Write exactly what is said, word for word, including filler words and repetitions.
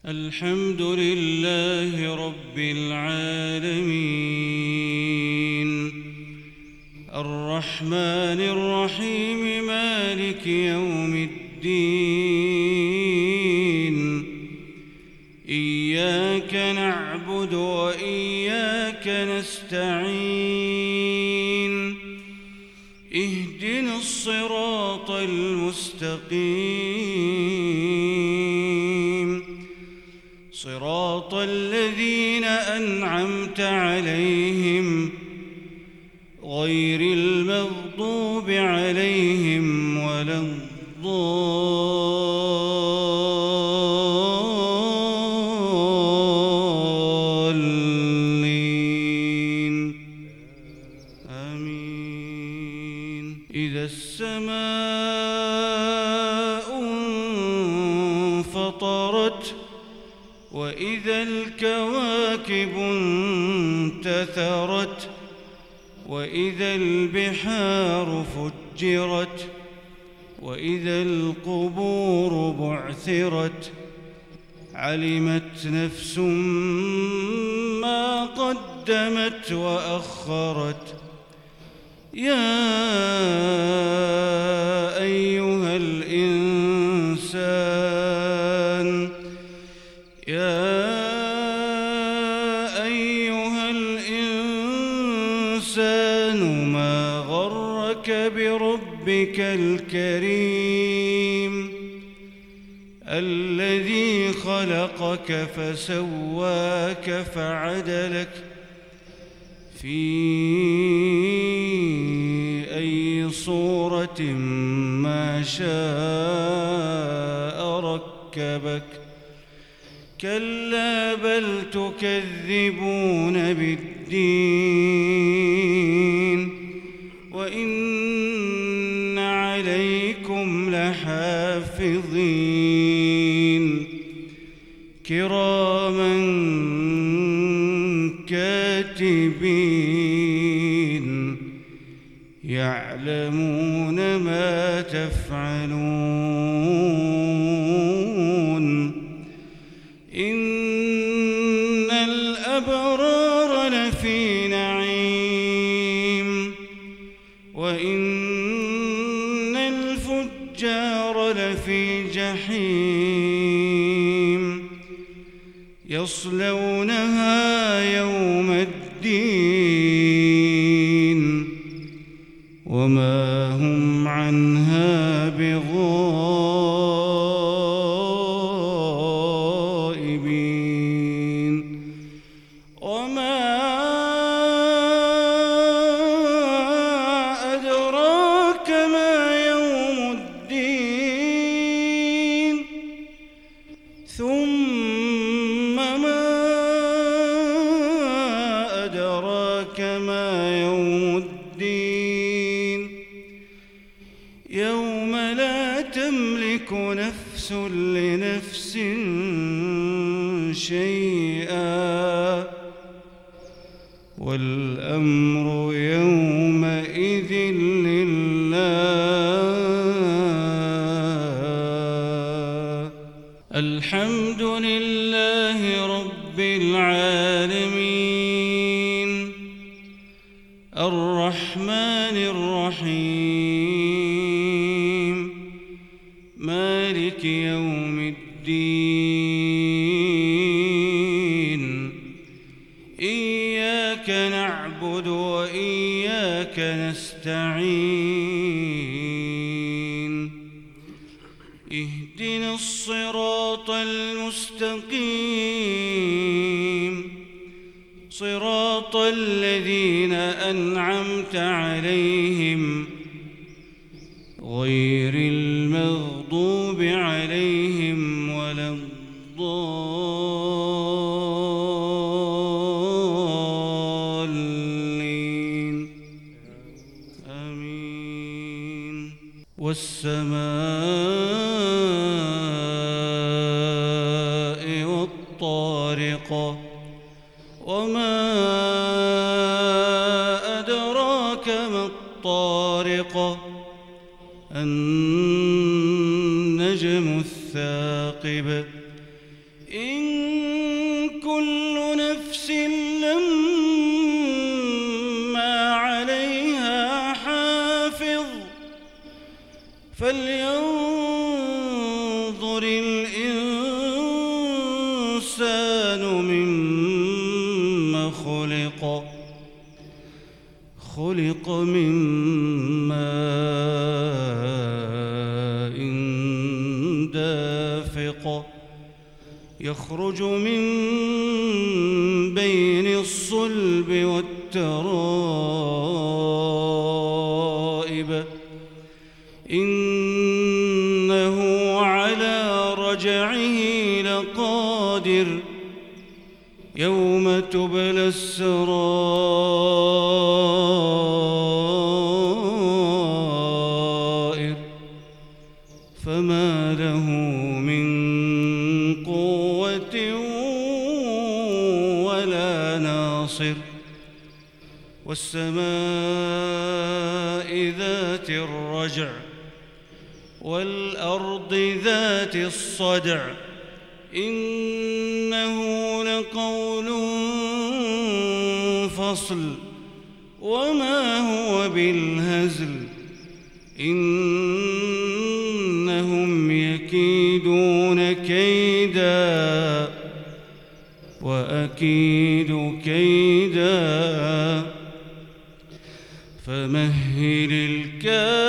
الحمد لله رب العالمين الرحمن الرحيم مالك يوم الدين إياك نعبد وإياك نستعين اهدنا الصراط المستقيم صراط الذين أنعمت عليهم غير المغضوب عليهم ولا الضالين آمين. إذا السماء انفطرت وإذا الكواكب انتثرت وإذا البحار فجرت وإذا القبور بعثرت علمت نفس ما قدمت وأخرت يا أيها الإنسان يا أيها الإنسان ما غرك بربك الكريم الذي خلقك فسواك فعدلك في أي صورة ما شاء ركبك كلا بل تكذبون بالدين وإن عليكم لحافظين كراما كاتبين يعلمون ما تفعلون إن الأبرار لفي نعيم وإن الفجار لفي جحيم يصلونها يوم الدين وما هم عنها بغائبين وما أدراك ما يوم الدين ثم ما أدراك ما يوم الدين يوم لا تملك نفس لنفس شيئا والأمر يومئذ لله. الحمد لله رب العالمين الرحمن الرحيم مالك يوم الدين إياك نعبد وإياك نستعين اهدنا الصراط المستقيم صراط الذين أنعمت عليهم غير المغضوب عليهم ولا الضالين آمين. والسماء والطارق وما أدراك ما الطارق النجم الثاقب إن الإنسان مما خلق خلق من ماء دافق يخرج من بين الصلب والترائب إنه على رجعه لقادر يوم تبلى السرائر فما له من قوة ولا ناصر والسماء ذات الرجع والأرض ذات الصدع إنه لقول فصل وما هو بالهزل إنهم يكيدون كيدا وأكيد كيدا فمهل الكافرين